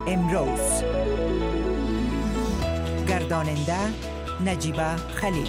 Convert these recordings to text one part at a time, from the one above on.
امروز گرداننده نجیبه خلیل.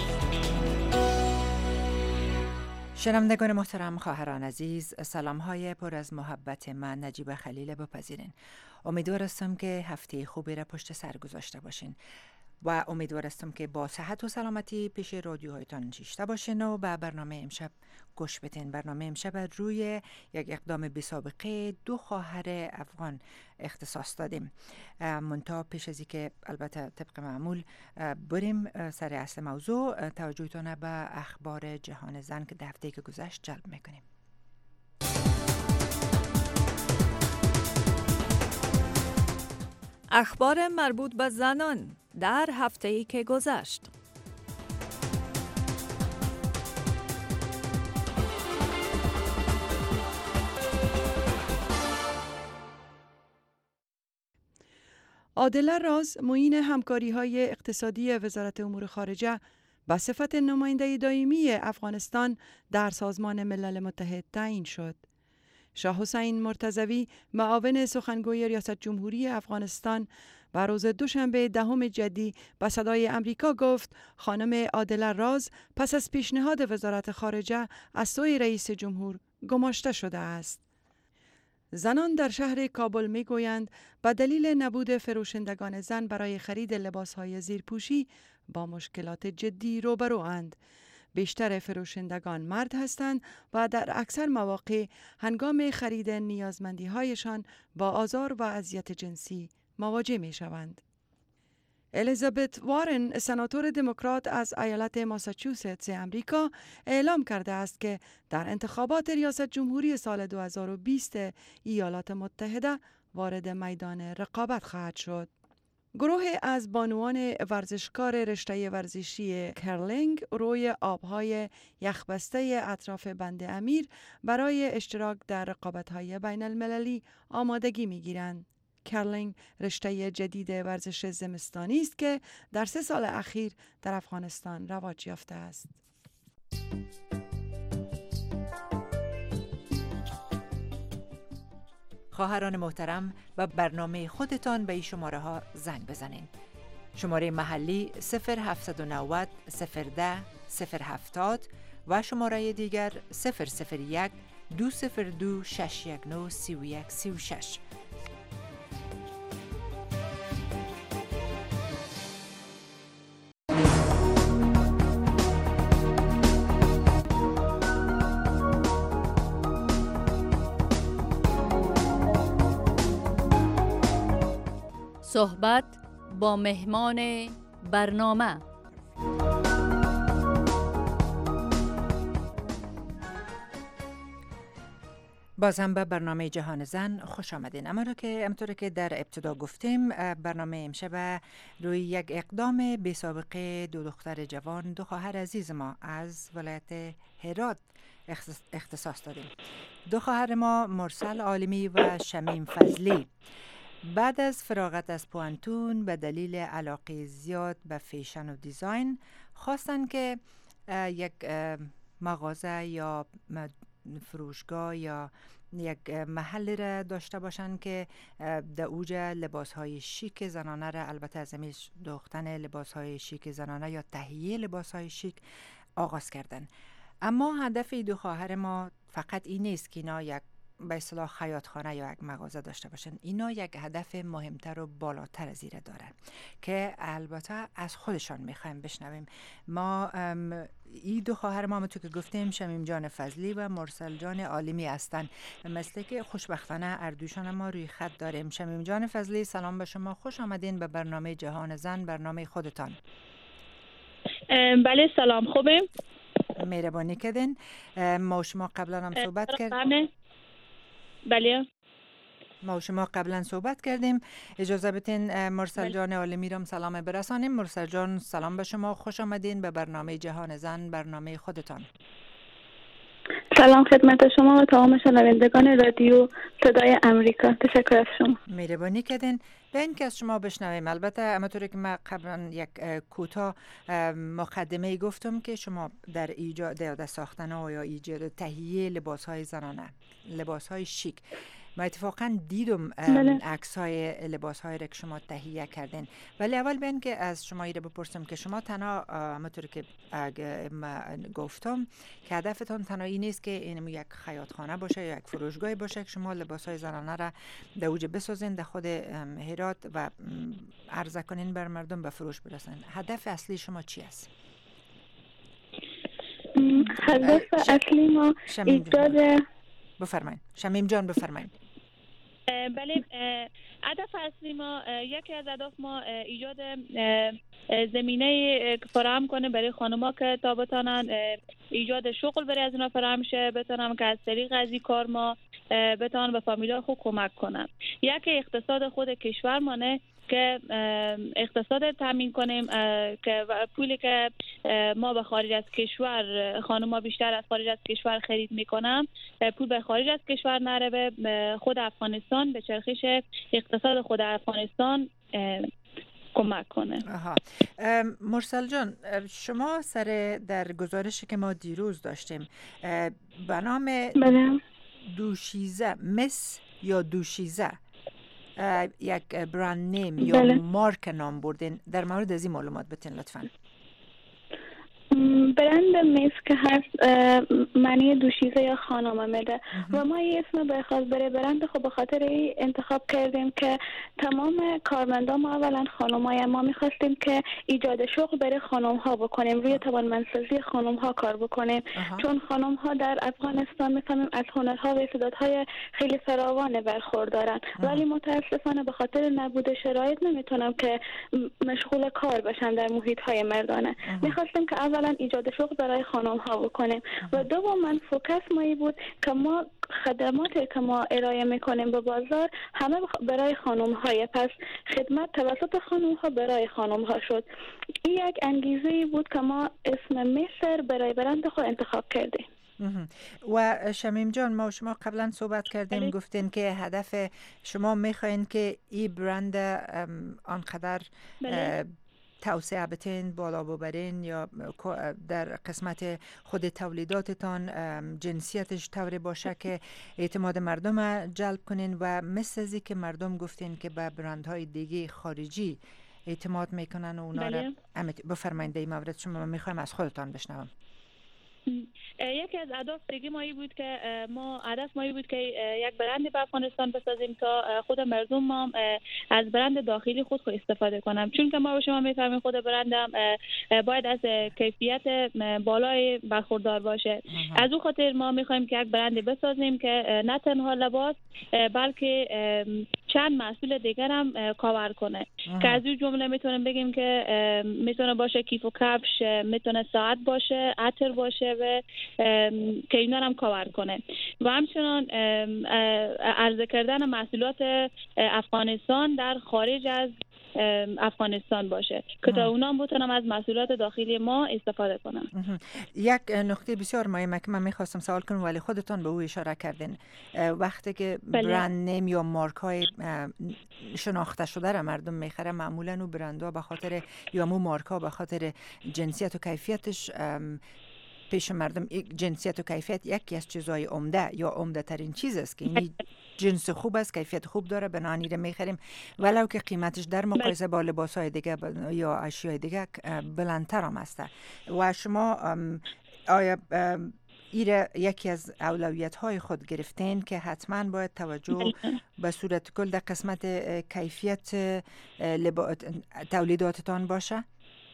شنوندگان محترم، خواهران عزیز، سلام‌های پر از محبت من نجیبه خلیل بپذیرین. امیدوار هستم که هفته خوبی را پشت سر گذاشته باشین و امیدوار هستم که با صحت و سلامتی پیش رادیوهایتان نشسته باشین و به برنامه امشب گوش بدین. برنامه امشب روی یک اقدام بی سابقه دو خواهر افغان اختصاص دادیم. منتها پیش از اینکه البته طبق معمول بریم سر اصل موضوع، توجهتان به اخبار جهان زن که در هفته که گذشت جلب میکنیم. اخبار مربوط به زنان در هفته‌ای که گذشت. عادله راز، معین همکاری‌های اقتصادی وزارت امور خارجه، به صفت نماینده دائمی افغانستان در سازمان ملل متحد تعیین شد. شاه حسین مرتضوی، معاون سخنگوی ریاست جمهوری افغانستان، به روز دوشنبه 10 جدی به صدای امریکا گفت خانم عادله راز پس از پیشنهاد وزارت خارجه از سوی رئیس جمهور گماشته شده است. زنان در شهر کابل می گویند به دلیل نبود فروشندگان زن برای خرید لباسهای زیرپوشی با مشکلات جدی روبروند. بیشتر فروشندگان مرد هستند و در اکثر مواقع هنگام خرید نیازمندی هایشان با آزار و اذیت جنسی مواجه می شوند. الیزابت وارن، سناتور دموکرات از ایالت ماساچوست امریکا، اعلام کرده است که در انتخابات ریاست جمهوری سال 2020 ایالات متحده وارد میدان رقابت خواهد شد. گروه از بانوان ورزشکار رشته ورزشی کرلینگ روی آبهای یخبسته اطراف بند امیر برای اشتراک در رقابت‌های بین المللی آمادگی می‌گیرند. کرلینگ رشته جدید ورزش زمستانی است که در 3 سال اخیر در افغانستان رواج یافته است. خواهران محترم، به برنامه خودتان به این شماره ها زنگ بزنین. شماره محلی 0790 010 070 و شماره دیگر 001 202 619 3136. صحبت با مهمان برنامه. باز هم به برنامه جهان زن خوش آمدین. همونطور که در ابتدا گفتیم، برنامه امشب روی یک اقدام بی سابقه دو دختر جوان، دو خواهر عزیز ما از ولایت هرات اختصاص دادیم. دو خواهر ما مرسل عالمی و شمیم فضلی بعد از فراغت از پوانتون به دلیل علاقه زیاد به فیشن و دیزاین خواستن که یک مغازه یا فروشگاه یا یک محل را داشته باشن که در اوج لباسهای شیک زنانه را، البته از همین دوختن لباسهای شیک زنانه یا تهیه لباسهای شیک آغاز کردن. اما هدف دو خواهر ما فقط این نیست که اینا یک به اصطلاح خیاطخانه یا یک مغازه داشته باشن. اینا یک هدف مهمتر و بالاتر از این دارن که البته از خودشان میخوایم بشنویم. ما این دو خواهر ما تو که گفتیم شمیم جان فضلی و مرسل جان عالمی هستن. مثل که خوشبختانه اردوشان ما روی خط داریم. شمیم جان فضلی، سلام به شما، خوش آمدین به برنامه جهان زن، برنامه خودتان. بله سلام، خوبه؟ مهربانی کردین. ما شما قبلا هم صحبت کردیم. بله، ما و شما قبلا صحبت کردیم. اجازه بدین مرسل جان عالمی رام سلام برسانیم. مرسل جان، سلام به شما، خوش آمدین به برنامه جهان زن، برنامه خودتان. سلام خدمت شما و تمام شنوندگان رادیو صدای امریکا. تشکر از شما. مهربانی کردین. به این که از شما بشنویم، البته همونطوری که من قبلا یک کوتاه مقدمه گفتم که شما در ایجاد ساختن یا ایجاد تهیه لباس‌های زنانه، لباس‌های شیک ما اتفاقا دیدم بله. عکس‌های لباس‌های را که شما تهیه کردین، ولی اول بیان که از شما ایره بپرسم که شما تنها همونطور که گفتم که هدفتون تنها این نیست که این یک خیاطخانه باشه یا یک فروشگاه باشه که شما لباس‌های زنانه را در اوج بسازین در خود هرات و عرضه کنین بر مردم به فروش برسن. هدف اصلی شما چی است؟ هدف اصلی ما ایجاد بفرمایید. شمیم جان بفرمایید. بله، هدف اصلی ما، یکی از اهداف ما ایجاد زمینه فراهم کنه برای خانم‌ها که تا بتونن ایجاد شغل برای از اونا فراهم شه، بتونن که از طریق از این کار ما بتونن به فامیل‌ها خود کمک کنن. یکی اقتصاد خود کشور مانه که اقتصاد تامین کنیم، که پولی که ما به خارج از کشور خانم‌ها بیشتر از خارج از کشور خرید میکنن، پول به خارج از کشور نره، به خود افغانستان، به چرخش اقتصاد خود افغانستان کمک کنه. مرسل جان، شما سر در گزارشی که ما دیروز داشتیم به نام دوشیزه مس یا دوشیزه یک برند نیم یا مارک نام بردین، در مورد از این معلومات بتین لطفاً. برند میس که هست معنی دوشیزه یا خانم میده و ما این اسم برخواست برای برند خب به خاطر این انتخاب کردیم که تمام کارمندان ما اولا خانم‌های، ما میخواستیم که ایجاد شغل برای خانم‌ها بکنیم، روی توانمندسازی خانم‌ها کار بکنیم. چون خانم‌ها در افغانستان میفهمیم از هنرها و استعدادهای خیلی فراوان برخوردارن، ولی متاسفانه به خاطر نبود شرایط نمیتونم که مشغول کار بشن در محیط‌های مردانه. میخواستیم که اولا ایجاد شغل برای خانم ها بکنیم و دوم فوکس ما بود که ما خدماتی که ما ارائه میکنیم به بازار همه برای خانم های، پس خدمت توسط خانم ها برای خانم ها شد. این یک انگیزه بود که ما اسم مصر برای برند خود انتخاب کردیم. و شمیم جان، ما و شما قبلا صحبت کردیم، گفتین که هدف شما میخواین که این برند آنقدر توسعه بتین، بالا ببرین یا در قسمت خود تولیداتتان جنسیتش طوری باشه که اعتماد مردم جلب کنین و مثل ازی که مردم گفتین که به برندهای دیگه خارجی اعتماد میکنن و اونا را بفرمایید. این مورد شما میخوایم از خودتان بشنوم. یکی از اهداف دیگه مایی بود که هدف مایی بود که یک برند به افغانستان بسازیم تا خود مردم ما از برند داخلی خود استفاده کنم، چون که ما و شما میفهمیم خود برندم باید از کیفیت بالای برخوردار باشه. از اون خاطر ما میخوایم که یک برند بسازیم که نه تنها لباس بلکه چند محصول دیگر هم کاور کنه، که از این جمله میتونیم بگیم که میتونه باشه کیف و کفش، میتونه ساعت باشه، عطر باشه و که اینا هم کاور کنه و همچنان عرضه کردن محصولات افغانستان در خارج از افغانستان باشه که تا اونا بتونم از محصولات داخلی ما استفاده کنم. یک نکته بسیار مهمه که من میخواستم سوال کنم ولی خودتان به او اشاره کردین، وقتی که برند نیم یا مارک های شناخته شده را مردم میخره، معمولا اون برندها به خاطر یا مو مارک ها به خاطر جنسیت و کیفیتش پیش مردم، جنسیت و کیفیت یکی از چیزهای عمده یا عمده ترین چیز است که این جنس خوب است، کیفیت خوب داره، بنابراین را میخریم ولو که قیمتش در مقایسه با لباسهای دیگه یا اشیاء دیگه بلندتر هم است. و شما آیا ایره یکی از اولویت های خود گرفتین که حتما باید توجه به صورت کل در قسمت کیفیت تولیداتتان باشه؟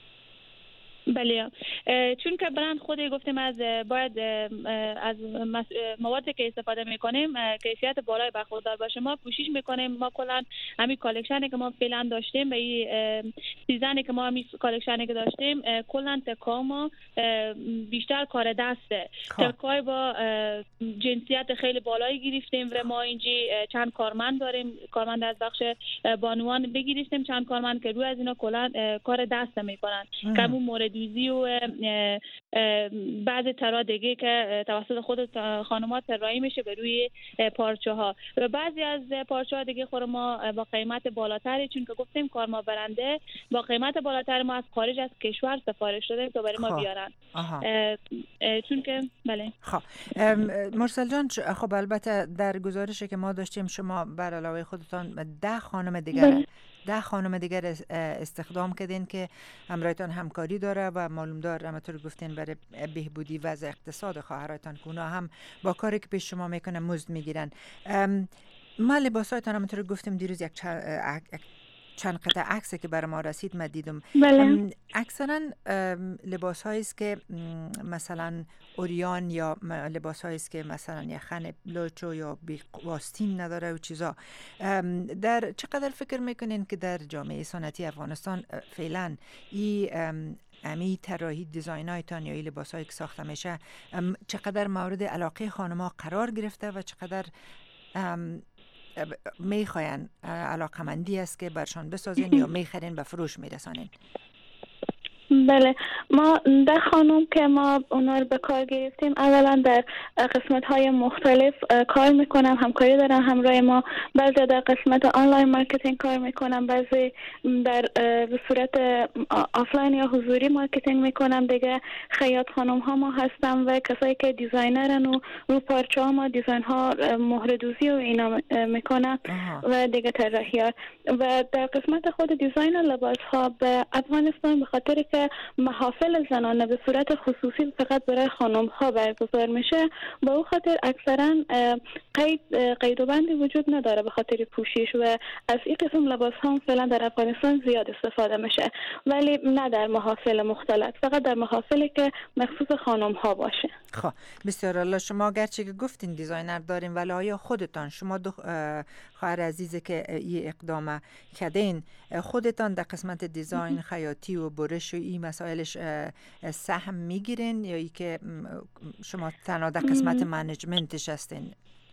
بله، چون که برند خودی گفتیم باید از موادی که استفاده میکنیم کیفیت بالای برخوردار باشه. ما کوشش میکنیم، ما کلا همین کالکشنی که ما فعلا داشتیم، به این سیزنی که ما همین کالکشنی که داشتیم، کلا تکا ما بیشتر کار دسته، تکای با جنسیت خیلی بالایی گرفتیم و ما اینجی چند کارمند داریم، کارمند از بخش بانوان بگیریم، چند کارمند که روی از اینا کلا کار دست میکنن که همون مورد دوزی و بعض طرح دیگه که توسط خود خانم‌ها طراحی میشه به روی پارچه ها و بعضی از پارچه ها دیگه خود ما با قیمت بالاتری، چون که گفتیم کارما برنده با قیمت بالاتر ما از خارج از کشور سفارش دادیم تا برای ما بیارن. چون که بله. خب مرسل جان، خب البته در گزارشی که ما داشتیم شما بر علاوه خودتان 10 خانم دیگر استخدام کردین که همراهتان همکاری داره و معلوم دار همونطور گفتین برای بهبودی وضع اقتصاد خواهرایتان که اونا هم با کاری که پیش شما میکنن مزد میگیرن. ما لباسایتان همونطور گفتیم دیروز یک چند قطعه عکسی که برای ما رسید ما دیدم. اکثرا لباس هایی است که مثلا اوریان یا لباس هایی است که مثلا یخن لوچو یا واستین نداره و چیزا. در چقدر فکر میکنین که در جامعه سنتی افغانستان فعلا امی طراحی دیزاینایتان یا لباس هایی که ساخته میشه چقدر مورد علاقه خانم‌ها قرار گرفته و چقدر میخواین علاقمندی است که برشان بسازین یا میخرین به فروش میرسانین؟ بله، ما 10 خانم که ما اونا رو به کار گرفتیم اولا در قسمت های مختلف کار میکنم، همکاری دارم همراه ما. بعضی در قسمت آنلاین مارکتینگ کار میکنم، بعضی به صورت آفلاین یا حضوری مارکتینگ میکنم. دیگه خیاط خانم ها ما هستم و کسایی که دیزاینرن و رو پارچه ها ما دیزاین ها مهر دوزی و اینا میکنم و دیگه طراحی ها. و در قسمت خود دیزاین لباس ها به افغانستان به خاطر که محافل زنانه به صورت خصوصی فقط برای خانم ها برگزار میشه، با اون خاطر اکثرا قید و بندی وجود نداره به خاطر پوشش و از این قسم لباس ها فعلا در افغانستان زیاد استفاده میشه، ولی نه در محافل مختلط، فقط در محافلی که مخصوص خانم ها باشه. خب بسیار الله. شما گرچه که گفتین دیزاینر دارین ولی آیا خودتان شما دو خواهر عزیزی که این اقدام کردین خودتان در قسمت دیزاین خیاطی و برش و این مسائلش سهم میگیرین یا ای که شما تنها در قسمت منیجمنتش هستین؟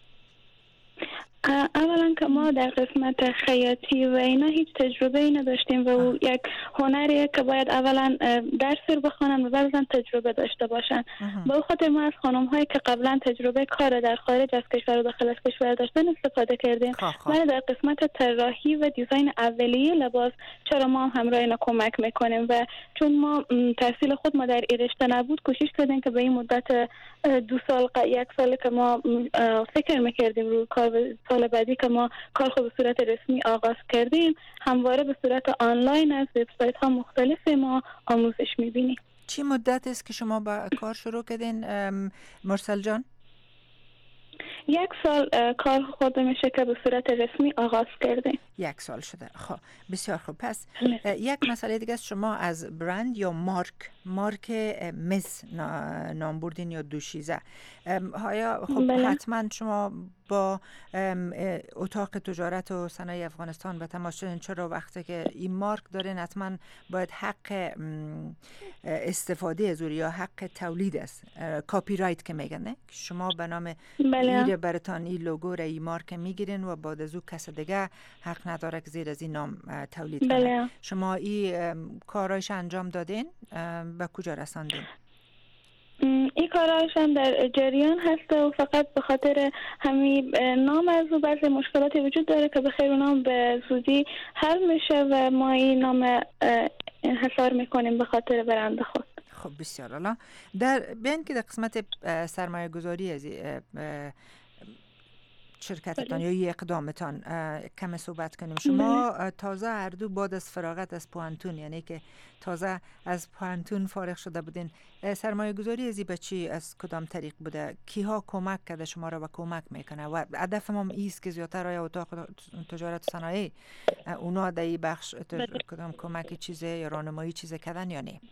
اولا که ما در قسمت خیاطی و اینا هیچ تجربه ای نداشتیم و یک هنریه که باید اولا درس رو بخونن و بعداً تجربه داشته باشن. با اون خاطر ما از خانم هایی که قبلا تجربه کار در خارج از کشور و داخل از کشور داشتن استفاده کردیم. ولی در قسمت طراحی و دیزاین اولیه لباس چرا ما هم همراه اینا کمک میکنیم و چون ما تحصیل خود ما در این رشته نبود، کوشش کردیم که به این مدت 2 سال 1 سال که ما فکر میکردیم رو کار، سال بعدی که ما کار خود به صورت رسمی آغاز کردیم همواره به صورت آنلاین از وبسایت ها مختلف ما آموزش میبینیم. چی مدت است که شما با کار شروع کردین مرسل جان؟ 1 سال کار خود میشه که به صورت رسمی آغاز کردیم. 1 سال شده. خب بسیار خوب. پس یک مسئله دیگه است، شما از برند یا مارک مس نام بردین یا دوشیزه. خب حتما شما با اتاق تجارت و صنایع افغانستان به تماس شدین، چرا وقتی که این مارک دارین حتما باید حق استفاده از یا حق تولید است، کاپی رایت که میگن، نه؟ شما به نام ایره براتان این لوگو را این مارک میگیرین و بعد از او کس دیگه حق نداره که زیر از این نام تولید کنه. شما این کارایش انجام دادین؟ به کجا رساندین؟ این کاراش هم در جریان هست و فقط به خاطر همین نام از او بعضی مشکلاتی وجود داره که به خیر نام به زودی حل میشه و ما این نام انحصار میکنیم به خاطر برند خود. خب بسیار عالی. در بین که در قسمت سرمایه گذاری از شرکتتان یا یک اقدامتان کم صحبت کنیم. شما تازه هر دو بعد از فراغت از پوانتون، یعنی که تازه از پوانتون فارغ شده بودین، سرمایه گذاری ازی به چی از کدام طریق بوده؟ کیها کمک کرده شما را و کمک میکنه؟ و هدف ما ایست که زیادتر آیا اتاق تجارت و صنایع اونا در این بخش کدام کمک چیزه یا راهنمایی چیزه کردن یا نه؟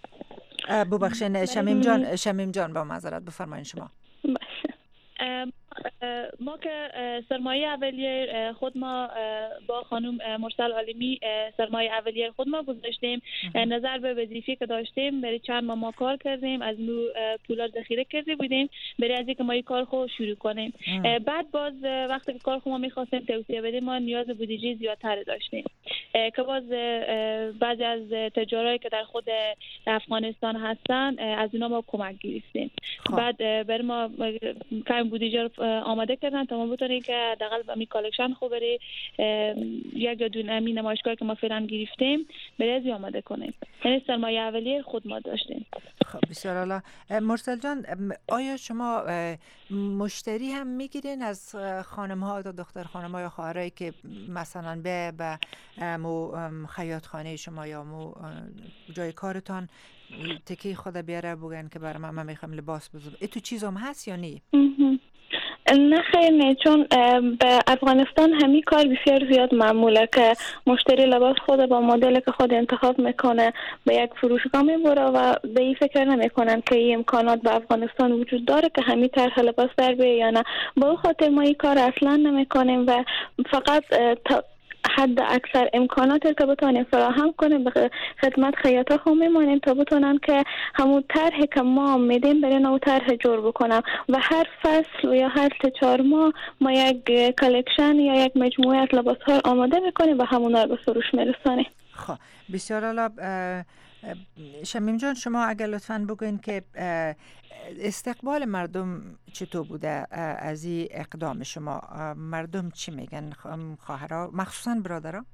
ببخشید شمیم جان با معذرت بفرمایید شما. ما که سرمایه اولیه خود ما با خانم مرسل عالمی سرمایه اولیه خود ما گذاشتیم. نظر به وظیفه که داشتیم برای چند ماه کار کردیم، از نو پولا ذخیره کرده بودیم برای از اینکه ما این کار خود شروع کنیم. بعد باز وقتی که کار خود ما می‌خواستیم توسعه بدیم ما نیاز به بودجه زیادتر داشتیم که باز بعضی از تجارایی که در خود افغانستان هستن از اونا ما کمک گرفتیم. بعد برای ما کم بودجه آماده کردن تا ما بتونیم که حداقل می کالکشن خوب بری یک یا دو می نمایشگاهی که ما فعلا گرفتیم برای از آماده کنیم. یعنی سرمایه اولیه خود ما داشتیم. خب بسیار عالی. مرسل جان، آیا شما مشتری هم میگیرین از خانم ها تا دختر خانم ها یا خواهرایی که مثلا به مو خیاط خانه شما یا مو جای کارتان تکی خود بیاره بگن که برای من میخوام لباس بزنم، ای تو چیزام هست یا نی؟ نه خیر نه، چون به افغانستان همین کار بسیار زیاد معموله که مشتری لباس خود با مدل که خود انتخاب میکنه به یک فروشگاه میبره و به این فکر نمیکنن که این امکانات به افغانستان وجود داره که همین طرح لباس در بیه یا نه. با خاطر ما این کار اصلا نمیکنیم و فقط حد اکثر امکاناتی که بتونیم فراهم کنیم به خدمت خیاطا هم میمانیم تا بتونن که همون طرحی که ما میدیم برای نو طرح جور بکنم و هر فصل یا هر 4 ماه ما یک کالکشن یا یک مجموعه از لباس ها آماده میکنیم و همونا رو به فروش میرسانیم. خب بسیار عالی. شمیم جان، شما اگر لطفاً بگوین که استقبال مردم چطور بوده از این اقدام شما؟ مردم چی میگن؟ خواهرها مخصوصاً برادرها؟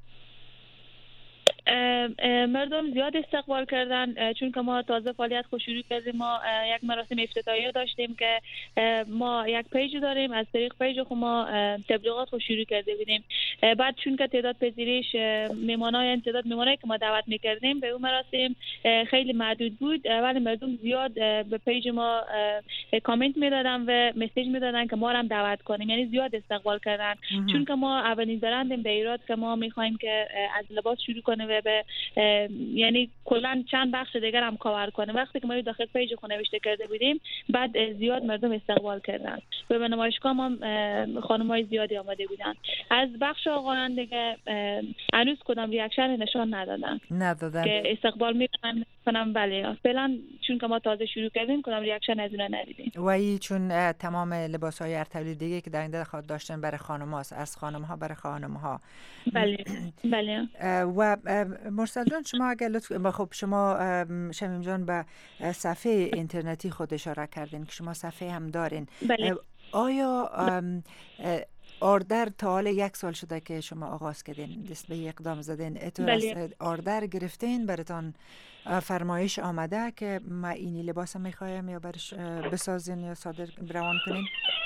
مردم زیاد استقبال کردن چون که ما تازه فعالیت خود شروع کردیم. ما یک مراسم افتتاحیه داشتیم که ما یک پیج داریم، از طریق پیج خود ما تبلیغات خود شروع کرده بودیم. بعد چون که تعداد پذیرش میمانای تعداد میمانایی که ما دعوت میکردیم به اون مراسم خیلی محدود بود، ولی مردم زیاد به پیج ما کامنت میدادن و مسیج میدادن که ما رو هم دعوت کنیم. یعنی زیاد استقبال کردن چون که ما اولین برندیم به ایراد که ما میخوایم که از لباس شروع کنیم و به یعنی کلا چند بخش دیگر هم کاور کنه. وقتی که ما داخل پیج خود نوشته کرده بودیم بعد زیاد مردم استقبال کردن و به نمایشگاه ما خانم‌های زیادی آمده بودن. از بخش آقایان دیگه هنوز کدام ریاکشن نشان ندادن که استقبال میکنن. بله فعلا چون که ما تازه شروع کردیم کدام ریاکشن از اون ندیدیم. و این چون تمام لباس‌های ارتباطی دیگه که در این خود داشتن برای خانم‌هاست، از خانم‌ها برای خانم‌ها. بله بله. و مرسل جان، شما اگر لطف خب شما شمیم جان به صفحه اینترنتی خود اشاره کردین که شما صفحه هم دارین. بله. آیا آردر تا حال 1 سال شده که شما آغاز کردین دست به اقدام زدین؟ بله. آردر گرفتین براتون فرمایش آمده که ما اینی لباس میخوایم یا برش بسازین یا صادر روان کنین؟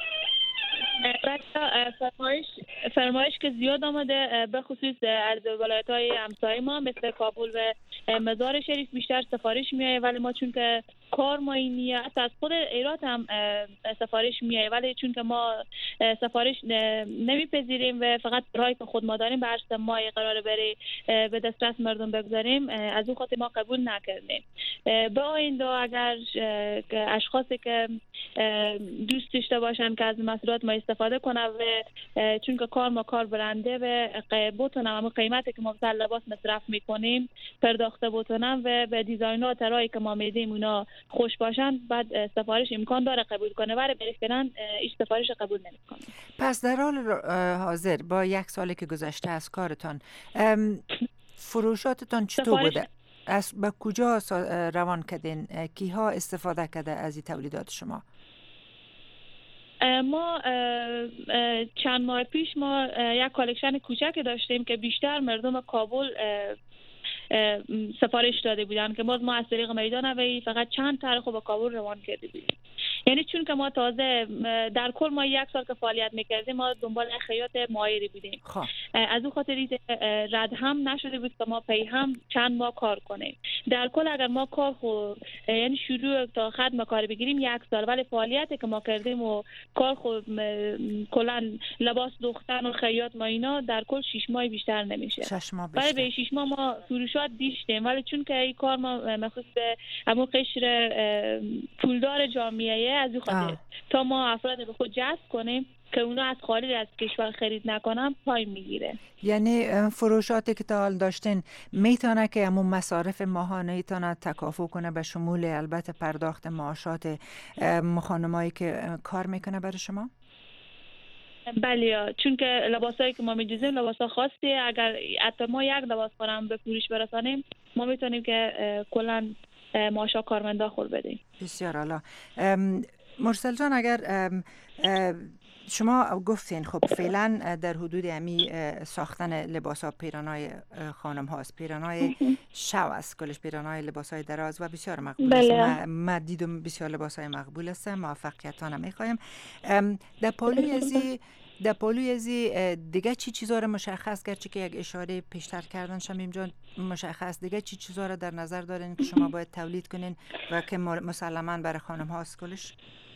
فرمایش که زیاد آمده، به خصوص از ولایت‌های همسایه ما مثل کابل و مزار شریف بیشتر سفارش میایه، ولی ما چون که کار ما اینیه از خود ایرات هم سفارش میایه، ولی چون که ما سفارش نمیپذیریم و فقط رای که خود ما داریم به هر ماه قراره بری به دسترس مردم بگذاریم، از اون خاطر ما قبول نکردیم. به آینده اگر اشخاصی که دوست داشته باشن که از محصولات ما استفاده کنه و چون که کار ما کار برنده و بتونم همون قیمتی که ما مثلا لباس مصرف میکنیم پرداخته بتونم و به دیزاینات رای که ما میدیم اونا خوش باشن، بعد سفارش امکان داره قبول کنه، ولی فعلا هیچ سفارش قبول نمیکنه. پس در حال حاضر با 1 سالی که گذشته از کارتان فروشاتتان چطور بوده؟ از به کجا روان کردین؟ کیها استفاده کرده از این تولیدات شما؟ ما چند ماه پیش ما یک کالکشن کوچک داشتیم که بیشتر مردم کابل سفارش داده بودن که ما از طریق میدان اوی فقط چند طرح با کابل روان کرده بودیم. یعنی چون که ما تازه در کل ما 1 سال که فعالیت میکردیم ما دنبال خیاط ماهری بودیم. از اون خاطر رد هم نشده بود که ما پی هم چند ماه کار کنیم. در کل اگر ما کار یعنی شروع تا ختم کار بگیریم 1 سال، ولی فعالیتی که ما کردیم و کار کلا لباس دختر و خیاط ما اینا در کل 6 ماه بیشتر نمیشه. 6 ماه بیشتر. ولی به 6 ماه ما فروشات دیشتیم، ولی چون که این کار ما مخصوص به همون قشر پولدار جامعه از این خاطر تا ما افراد به خود جذب کنیم که اونا از خارج از کشور خرید نکنن پای میگیره. یعنی فروشاتی که تا حال داشتین میتونه که همون مصارف ماهانه ایتونه تکافو کنه به شمول البته پرداخت معاشات خانمایی که کار میکنه برای شما؟ بله، چون که لباسایی که ما می‌دوزیم لباسا خاصیه. اگر حتی ما یک لباس خانم به فروش برسانیم ما میتونیم که کلا معاش کارمندا خود بدیم. بسیار عالی. مرسل جان، اگر شما گفتین خب فعلا در حدود امی ساختن لباس ها پیرانای خانم هاست، پیرانای شو است، کلش پیرانای لباس های دراز و بسیار مقبول است. ما دیدم بسیار لباس های مقبول است. موفقیتان میخوایم. در پالوی ازی دیگه چی چیزا رو مشخص گرچه که یک اشاره پیشتر کردن شمیم جان مشخص، دیگه چی چیزا رو در نظر دارین که شما باید تولید کنین و که مسلماً برای خانم ها است کلش؟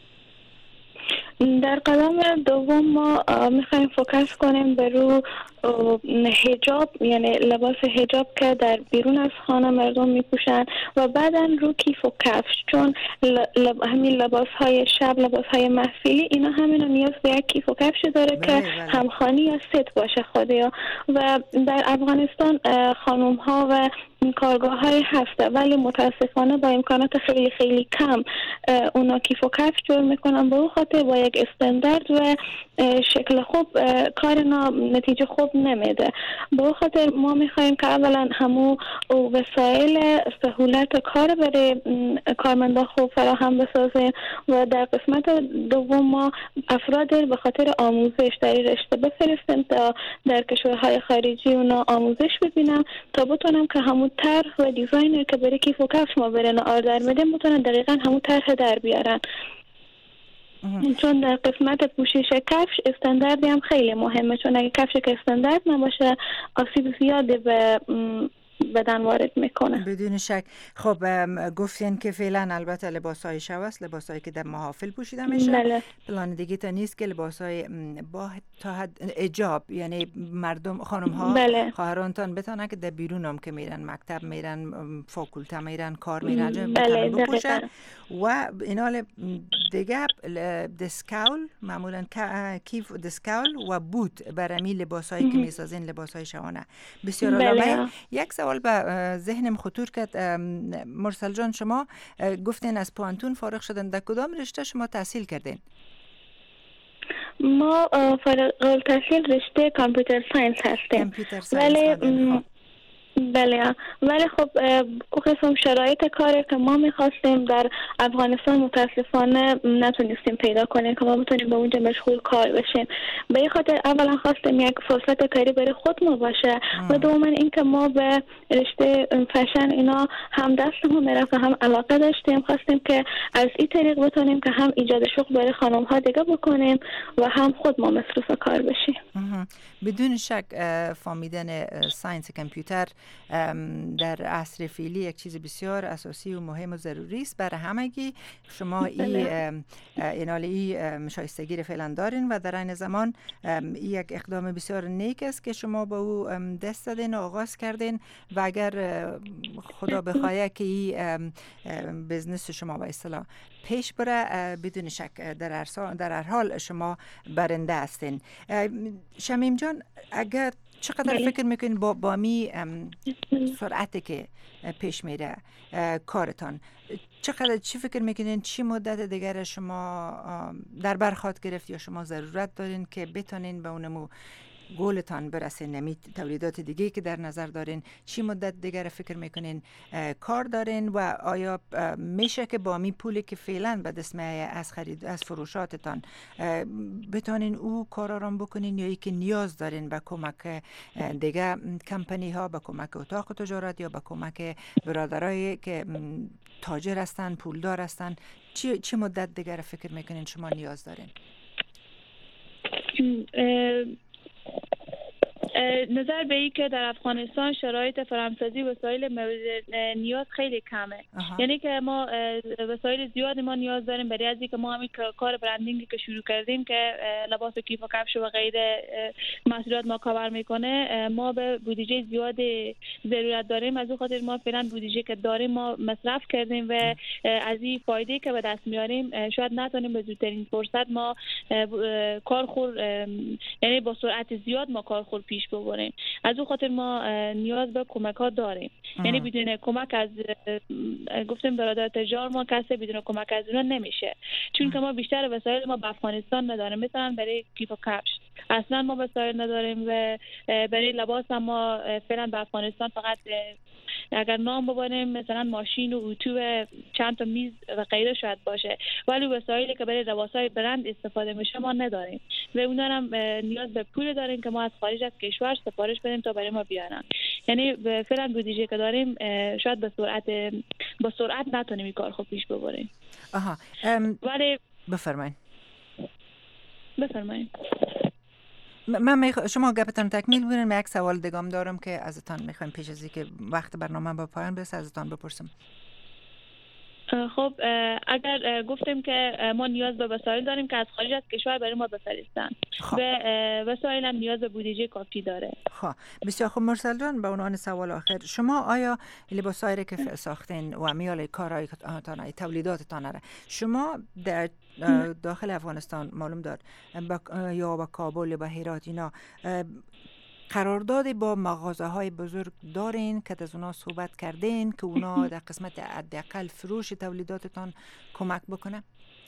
در قدم دوم ما میخوایم فوکس کنیم به رو حجاب، یعنی لباس حجاب که در بیرون از خانه مردم میپوشن و بعداً رو کیف و کفش، چون همین لباس های شب، لباس های محفلی، اینا همین نیاز به یک کیف و کفش داره که همخوانی یا ست باشه خودیا. و در افغانستان خانم ها و کارگاه های هسته ولی متاسفانه با امکانات خیلی خیلی کم اونا کیف و کفش جور میکنن. به اون خاطر با یک استاندارد و شکل خوب کار نتیجه خوب نمیده. به اون خاطر ما میخوایم که اولا همو وسایل سهولت کار برای کارمندا خوب فراهم بسازیم و در قسمت دوم ما افراد به خاطر آموزش در این رشته بفرستیم تا در کشورهای خارجی اونا آموزش ببینم تا بتونم که همون طرح و دیزاینر که برای کیف و کفش ما برن آردر میدیم بتونن دقیقاً همون طرح در بیارن. چون در قسمت پوشش کفش استانداردی هم خیلی مهمه، چون اگه کفش که استاندارد نباشه آسیب زیادی به بدن وارد میکنه. بدون شک. خب گفتین که فعلا البته لباسای شو است، لباسایی که در محافل پوشیده میشه. بله. پلان دیگه تا نیست که لباسای با تا حد اجاب، یعنی مردم خانم ها بله. خواهرانتان بتونن که در بیرون هم که میرن مکتب میرن فاکولته میرن کار میرن بله بپوشن و اینا دیگه دسکاول معمولا کیف دسکاول و بوت برای لباسایی که میسازین لباسای شوانه. بسیار عالی. یک سوال به ذهنم خطور کرد مرسل جان، شما گفتین از پوانتون فارغ شدن، در کدام رشته شما تحصیل کردین؟ ما فارغ التحصیل رشته کامپیوتر ساینس هستیم. کامپیوتر ساینس. بله، ولی خب قسم شرایط کاری که ما میخواستیم در افغانستان متاسفانه نتونستیم پیدا کنیم که ما بتونیم به اونجا مشغول کار بشیم. به این خاطر اولا خواستیم یک فرصت کاری برای خودمون باشه و دوما اینکه ما به رشته فشن اینا هم دستمون میرفت و هم علاقه داشتیم. خواستیم که از این طریق بتونیم که هم ایجاد شغل برای خانم ها دیگه بکنیم و هم خود ما مصروف کار بشیم. بدون شک فهمیدن ساینس کامپیوتر در عصر فعلی یک چیز بسیار اساسی و مهم و ضروری است برای همگی. شما این شایستگی رو فعلا دارین و در این زمان یک اقدام بسیار نیک است که شما با او دست دادین و آغاز کردین و اگر خدا بخواهد که این بزنس شما به اصطلاح پیش بره بدون شک در هر حال شما برنده هستین. شمیم جان، اگر چقدر فکر میکنین با می سرعتی که پیش میره کارتان، چی فکر میکنین چی مدت دیگر شما در بر خواهد گرفت یا شما ضرورت دارین که بتونین به اونمو گولتان برسین؟ نمی تولیدات دیگه که در نظر دارین چی مدت دیگر فکر میکنین کار دارین و آیا میشه که با می پولی که فعلا به دست از خرید از فروشاتتان بتونین او کارا رو بکنین یا ای که نیاز دارین به کمک دیگه کمپانی ها، به کمک اتاق تجارت یا به کمک برادرایی که تاجر هستن، پولدار هستن؟ چی مدت دیگر فکر میکنین شما نیاز دارین؟ نظر به این که در افغانستان شرایط فراهمسازی وسایل مورد نیاز خیلی کمه. یعنی که ما وسایل زیاد ما نیاز داریم برای از اینکه ما همین کار برندینگی که شروع کردیم که لباس و کیف و کفش و غیره محصولات ما کاور میکنه، ما به بودجه زیاد ضرورت داریم. از اون خاطر ما فعلا بودجه که داریم ما مصرف کردیم و از این فایده که به دست میاریم شاید نتونیم به زودترین فرصت ما کارخور، یعنی با سرعت زیاد ما کارخور پیش ببریم. از اون خاطر ما نیاز به کمک ها داریم. یعنی بدون کمک از گفتیم برادر تجار ما کسی بدون کمک از اونا نمیشه، چون که ما بیشتر وسایل ما به افغانستان نداریم. مثلا برای کیف و کفش اصلا ما وسایل نداریم و برای لباس هم ما فعلا به افغانستان فقط اگر نام ببریم مثلا ماشین و اتو و چند تا میز و غیره شاید باشه، ولی وسایلی که برای لباسای برند استفاده میشه ما نداریم و اونا هم نیاز به پول داریم که ما از خارج از کشور سفارش بدیم تا برای ما بیارن. یعنی فعلا بودجه که داریم شاید با سرعت نتونیم این کار خوب پیش ببریم. ولی بفرمایید. شما گپتان تکمیل بودین. من یک سوال دیگه دارم که ازتان میخوایم پیش از اینکه وقت برنامه به پایان برسه ازتان بپرسم. خب اگر گفتیم که ما نیاز به وسایل داریم که از خارج از کشور برای ما بفرستن و وسایل هم نیاز به بودجه کافی داره. خب بسیار خوب. مرسل جان، به عنوان سوال آخر، شما آیا لباسایی که ساختین و میال کارایتان تولیداتتان را شما در داخل افغانستان معلوم دار یا با کابل یا با هرات اینا قراردادی با مغازه‌های بزرگ دارین که از اونا صحبت کردین که اونا در قسمت حداقل فروش تولیداتتان کمک بکنه؟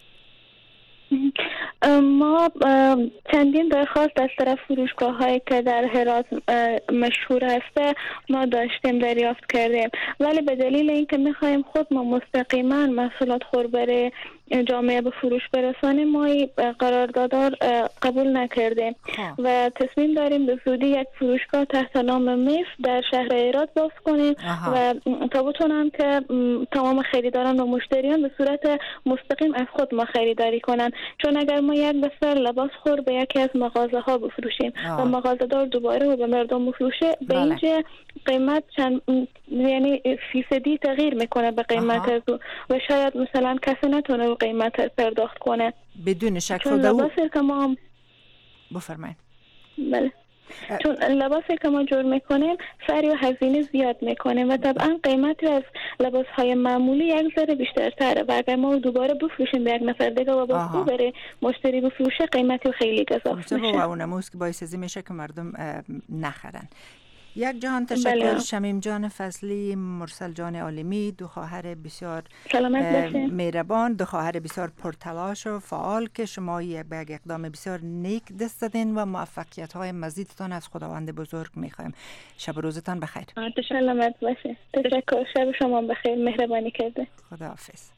ما چندین درخواست از طرف فروشگاه‌هایی که در هرات مشهور هسته ما داشتیم دریافت کردیم، ولی به دلیل اینکه می‌خوایم خود ما مستقیما محصولات خور بره جامعه به فروش برسانیم ما قراردادار قبول نکردیم و تصمیم داریم به زودی یک فروشگاه تحت نام میف در شهر هرات باز کنیم و تا بتونن که تمام خریداران و مشتریان به صورت مستقیم از خود ما خریداری کنن، چون اگر ما یک بسر لباس خور به یکی از مغازه ها بفروشیم و مغازه دار دوباره به مردم بفروشه به اینجا قیمت یعنی فیصدی تغییر میکنه به قیمت از او و شاید مثلا کسی نتونه قیمت پرداخت کنه بدون شک. چون لباسی که ما بفرمایید. بله، چون لباسی که ما جور میکنیم سعی و هزینه زیاد میکنیم و طبعا قیمتی از لباس های معمولی یک ذره بیشتر تره و اگر ما دوباره بفروشیم به یک نفر دیگه و با او بره مشتری بفروشه قیمتی خیلی گذافت میشه و اونموز که باعث ازی میشه که مردم نخرن. یک جهان تشکر. شمیم جان فضلی، مرسل جان عالمی، دو خواهر بسیار مهربان، دو خواهر بسیار پرتلاش و فعال که شما به یک اقدام بسیار نیک دست دادین و موفقیت های مزیدتان از خداوند بزرگ میخوایم. شب و روزتان بخیر. سلامت باشه. تشکر. شب شما بخیر. مهربانی کرده. خداحافظ.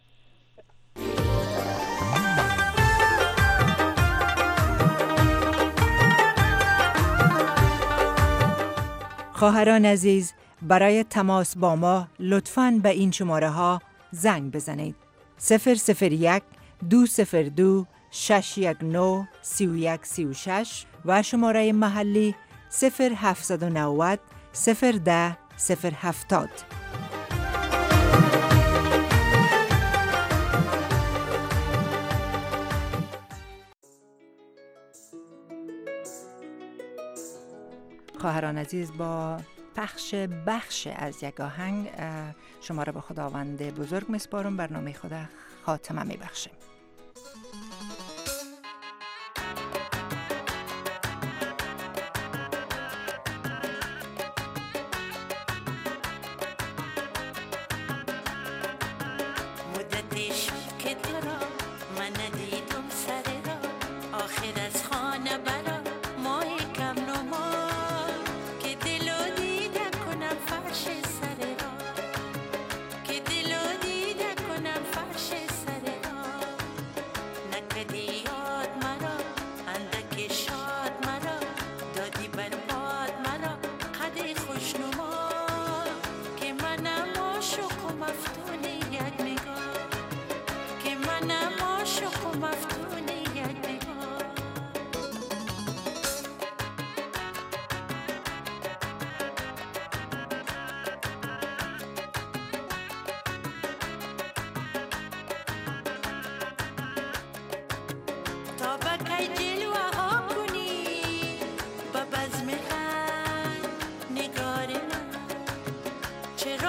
خواهران عزیز، برای تماس با ما لطفاً به این شماره ها زنگ بزنید: 001 202 619 3136 و شماره محلی 0790 010 070. خواهران عزیز، با بخش از یک آهنگ شما را به خداوند بزرگ میسپارم. برنامه خدا خاتمه میبخشیم.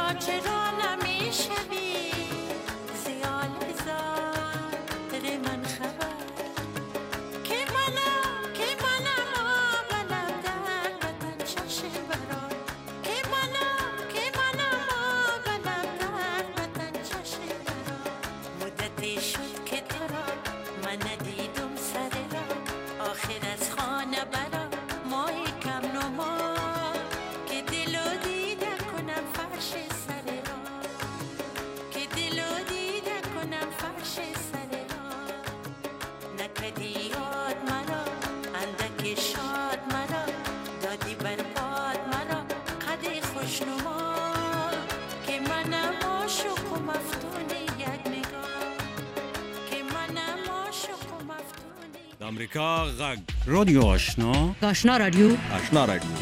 امریکا غږ رادیو آشنا آشنا رادیو